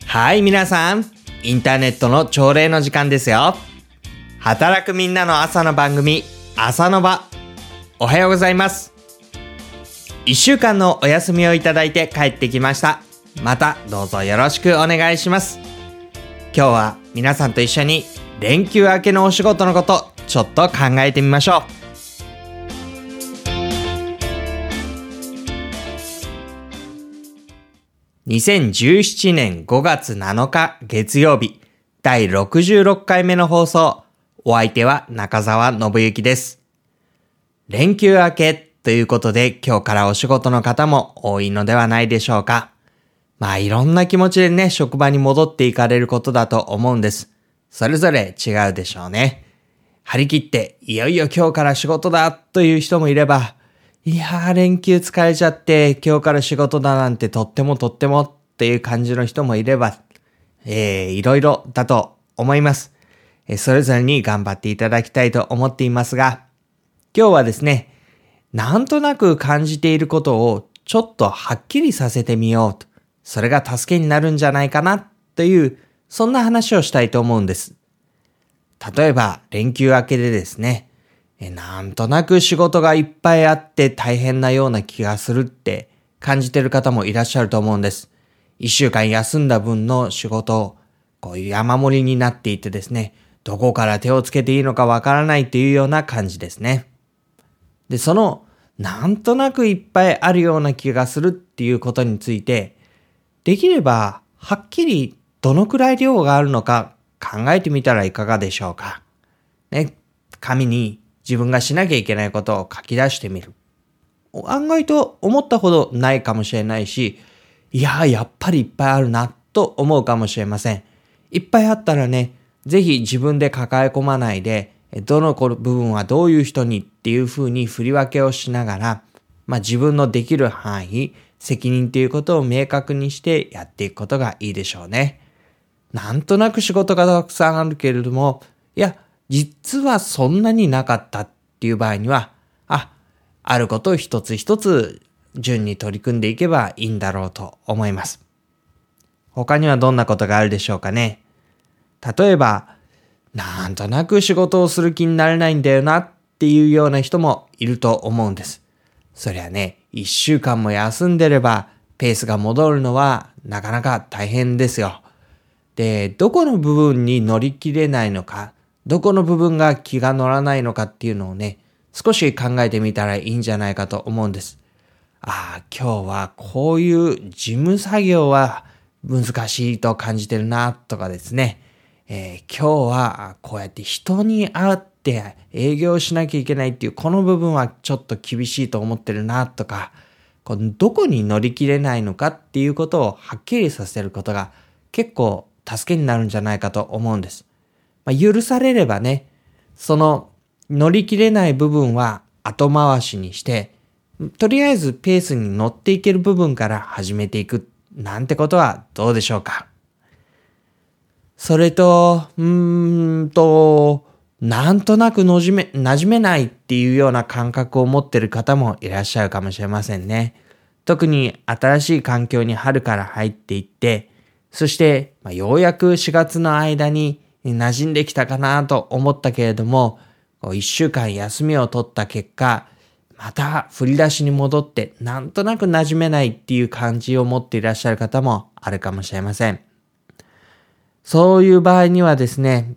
はい、皆さん、インターネットの朝礼の時間ですよ。働くみんなの朝の番組、朝の場。おはようございます。1週間のお休みをいただいて帰ってきました。またどうぞよろしくお願いします。今日は皆さんと一緒に連休明けのお仕事のことちょっと考えてみましょう。2017年5月7日月曜日第66回目の放送。お相手は中澤信之です。連休明けということで今日からお仕事の方も多いのではないでしょうか。いろんな気持ちでね、職場に戻っていかれることだと思うんです。それぞれ違うでしょうね。張り切っていよいよ今日から仕事だという人もいれば、連休疲れちゃって今日から仕事だなんてとってもっていう感じの人もいれば、いろいろだと思います。それぞれに頑張っていただきたいと思っていますが、今日はですね、なんとなく感じていることをちょっとはっきりさせてみようと。それが助けになるんじゃないかなという、そんな話をしたいと思うんです。例えば連休明けでですね、なんとなく仕事がいっぱいあって大変なような気がするって感じている方もいらっしゃると思うんです。一週間休んだ分の仕事をこういう山盛りになっていてですね、どこから手をつけていいのかわからないというような感じですね。で、そのなんとなくいっぱいあるような気がするっていうことについて、できればはっきりどのくらい量があるのか考えてみたらいかがでしょうか。ね、紙に自分がしなきゃいけないことを書き出してみる。案外と思ったほどないかもしれないし、やっぱりいっぱいあるなと思うかもしれません。いっぱいあったらね、ぜひ自分で抱え込まないで、どの部分はどういう人にっていう風に振り分けをしながら、自分のできる範囲、責任ということを明確にしてやっていくことがいいでしょうね。なんとなく仕事がたくさんあるけれども、実はそんなになかったっていう場合には、あることを一つ一つ順に取り組んでいけばいいんだろうと思います。他にはどんなことがあるでしょうかね。例えば、なんとなく仕事をする気になれないんだよなっていうような人もいると思うんです。そりゃね、1週間も休んでればペースが戻るのはなかなか大変ですよ。で、どこの部分に乗り切れないのか、どこの部分が気が乗らないのかっていうのをね、少し考えてみたらいいんじゃないかと思うんです。今日はこういう事務作業は難しいと感じてるなとかですね、今日はこうやって人に会って営業しなきゃいけないっていうこの部分はちょっと厳しいと思ってるなとか、どこに乗り切れないのかっていうことをはっきりさせることが結構助けになるんじゃないかと思うんです。許されればね、その乗り切れない部分は後回しにして、とりあえずペースに乗っていける部分から始めていくなんてことはどうでしょうか。それと、なんとなく馴染めないっていうような感覚を持っている方もいらっしゃるかもしれませんね。特に新しい環境に春から入っていって、そして、ようやく4月の間に馴染んできたかなと思ったけれども、1週間休みを取った結果、また振り出しに戻ってなんとなく馴染めないっていう感じを持っていらっしゃる方もあるかもしれません。そういう場合にはですね、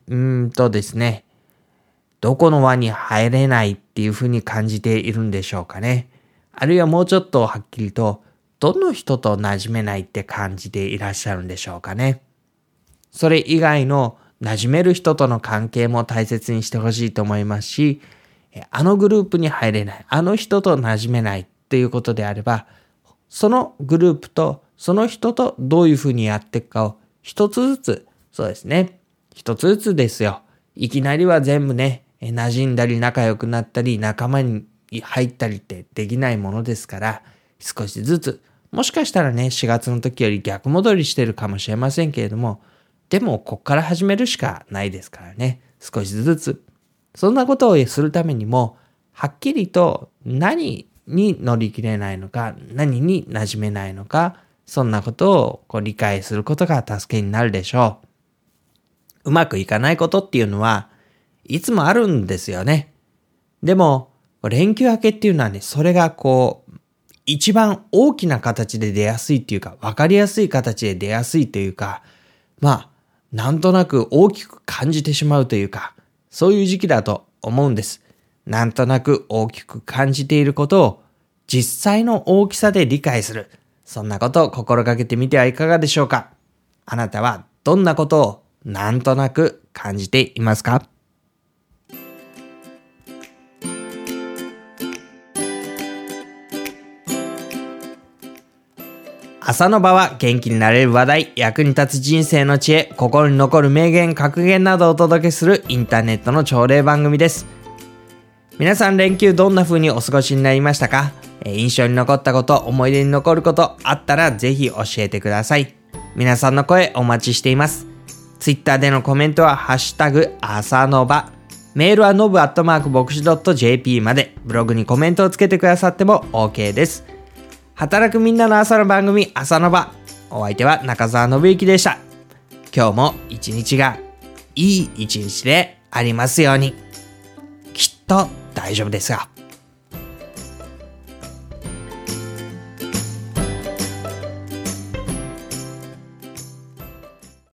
どこの輪に入れないっていうふうに感じているんでしょうかね。あるいはもうちょっとはっきりと、どの人と馴染めないって感じていらっしゃるんでしょうかね。それ以外の馴染める人との関係も大切にしてほしいと思いますし、あのグループに入れない、あの人と馴染めないっていうことであれば、そのグループとその人とどういうふうにやっていくかを一つずつ、そうですね、一つずつですよ。いきなりは全部ね、馴染んだり仲良くなったり仲間に入ったりってできないものですから、少しずつ、もしかしたらね、4月の時より逆戻りしてるかもしれませんけれども、でもこっから始めるしかないですからね、少しずつ。そんなことをするためにも、はっきりと何に乗り切れないのか、何に馴染めないのか、 そんなことを理解することが助けになるでしょう。うまくいかないことっていうのはいつもあるんですよね。でも、連休明けっていうのはね、それが一番大きな形で出やすいっていうか、わかりやすい形で出やすいというか、なんとなく大きく感じてしまうというか、そういう時期だと思うんです。なんとなく大きく感じていることを実際の大きさで理解する。そんなことを心がけてみてはいかがでしょうか。あなたはどんなことをなんとなく感じていますか？朝の場は元気になれる話題、役に立つ人生の知恵、心に残る名言、格言などをお届けするインターネットの朝礼番組です。皆さん連休どんな風にお過ごしになりましたか？印象に残ったこと、思い出に残ることあったらぜひ教えてください。皆さんの声お待ちしています。ツイッターでのコメントはハッシュタグ朝の場。メールはnobu@bokushi .jp まで、ブログにコメントをつけてくださっても OK です。働くみんなの朝の番組朝の場。お相手は中澤信之でした。今日も一日がいい一日でありますように。きっと大丈夫ですよ。